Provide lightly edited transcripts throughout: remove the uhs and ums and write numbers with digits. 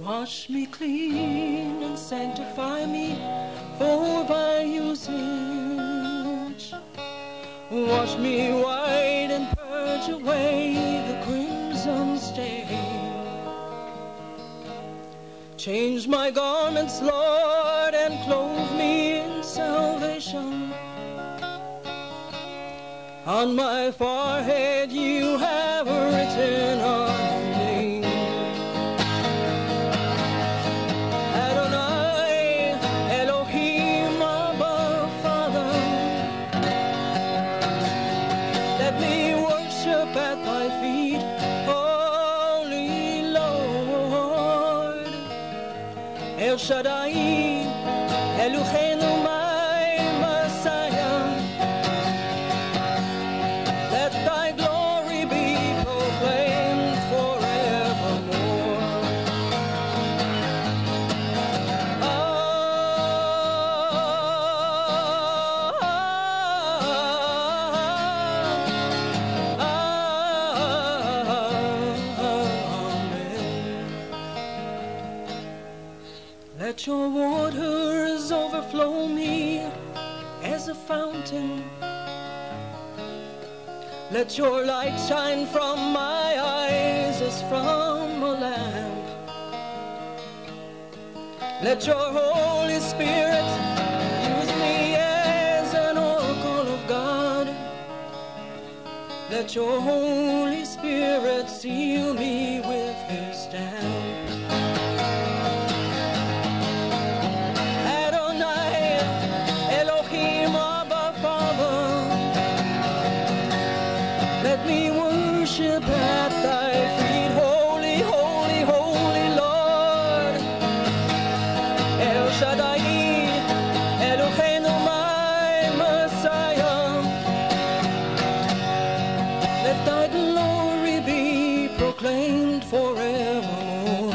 Wash me clean and sanctify me for thy usage. Wash me white and purge away the crimson stain. Change my garments, Lord, and clothe me in salvation. On my forehead you have written a name. Adonai, Elohim, Abba, Father. Let me worship at thy feet, Holy Lord. El Shaddai, Eloheinu, my Messiah. Let thy glory be proclaimed forevermore. Let your waters overflow me as a fountain. Let your light shine from my eyes as from a lamp. Let your Holy Spirit use me as an oracle of God. Let your Holy Spirit seal me with his stamp. Let me worship at thy feet, holy, holy, holy Lord. El Shaddai, Eloheinu, my Messiah. Let thy glory be proclaimed forevermore.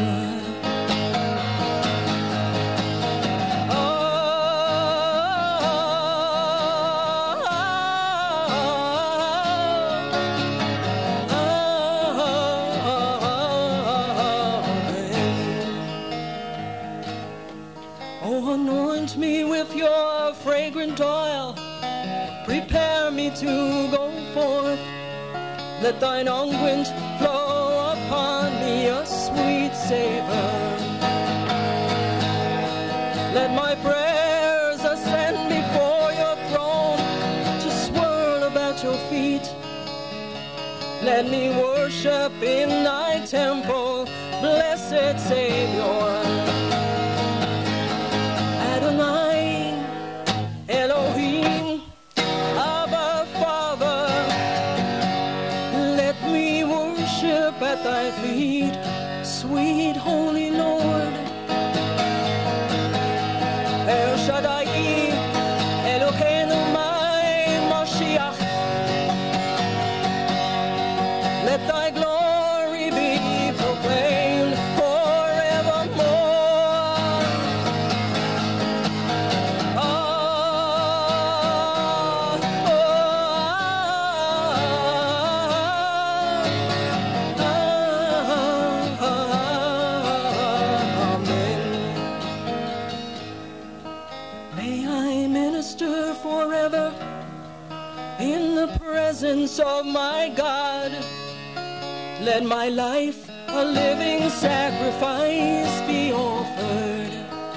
Oh, anoint me with your fragrant oil. Prepare me to go forth. Let thine unguent flow upon me, a sweet savor. Let my prayers ascend before your throne to swirl about your feet. Let me worship in thy temple, blessed Savior. Adonai, Elohim, Abba, Father. Let me worship at thy feet, sweet holy Lord. El Shaddai, Eloheinu, my Mashiach. Let thy glory be proclaimed forevermore. May I minister forever in the presence of my God. Let my life a living sacrifice be offered.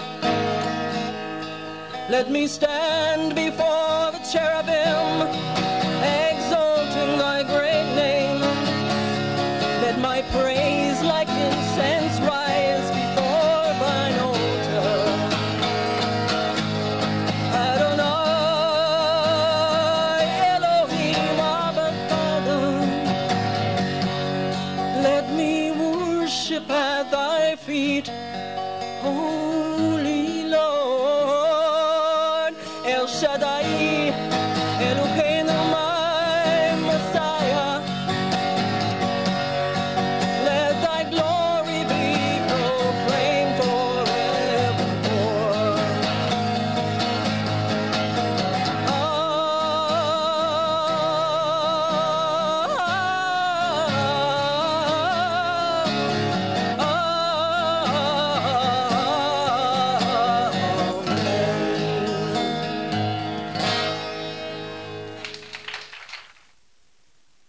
Let me stand before the cherubim, exalting thy great name. Let my praise like incense rise before thine altar. Adonai, Elohim, Abba, Father. Let me worship at thy feet, Holy Lord. El Shaddai,